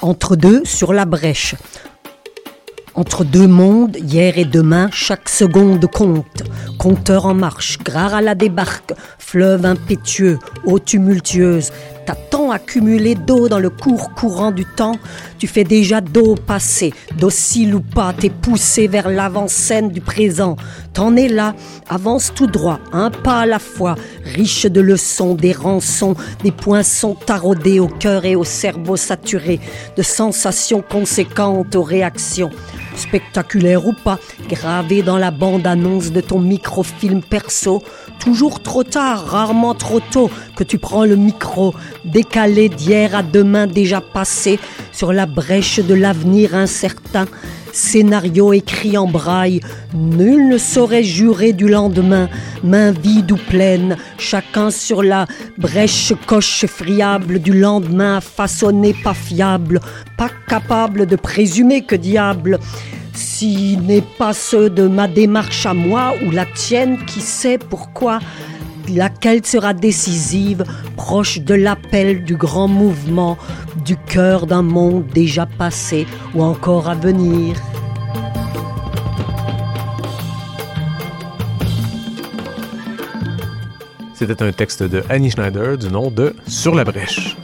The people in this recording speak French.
Entre deux, sur la brèche. Entre deux mondes, hier et demain, chaque seconde compte. Compteur en marche, gare à la débarque, fleuve impétueux, eau tumultueuse. T'as tant accumulé d'eau dans le courant du temps, tu fais déjà d'eau passer, docile ou pas, t'es poussé vers l'avant-scène du présent. T'en es là, avance tout droit, un pas à la fois, riche de leçons, des rançons, des poinçons taraudés au cœur et au cerveau saturé, de sensations conséquentes aux réactions. Spectaculaire ou pas, gravé dans la bande-annonce de ton microfilm perso, toujours trop tard, rarement trop tôt, que tu prends le micro, décalé d'hier à demain déjà passé, sur la brèche de l'avenir incertain. Scénario écrit en braille, nul ne saurait jurer du lendemain, main vide ou pleine, chacun sur la brèche coche friable du lendemain façonné pas fiable, pas capable de présumer que diable, si n'est pas ceux de ma démarche à moi ou la tienne, qui sait pourquoi, laquelle sera décisive, proche de l'appel du grand mouvement, du cœur d'un monde déjà passé ou encore à venir. C'était un texte de Annie Schneider du nom de Sur la brèche.